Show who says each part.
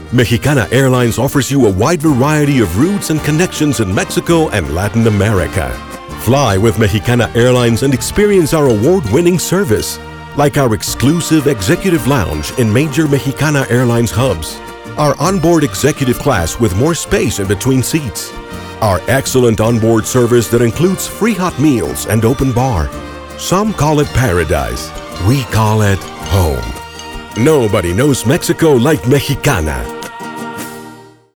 Speaker 1: Mexicana Airlines offers you a wide variety of routes and connections in Mexico and Latin America. Fly with Mexicana Airlines and experience our award-winning service, like our exclusive executive lounge in major Mexicana Airlines hubs, our onboard executive class with more space in between seats, our excellent onboard service that includes free hot meals and open bar. Some call it paradise. We call it home. Nobody knows Mexico like Mexicana.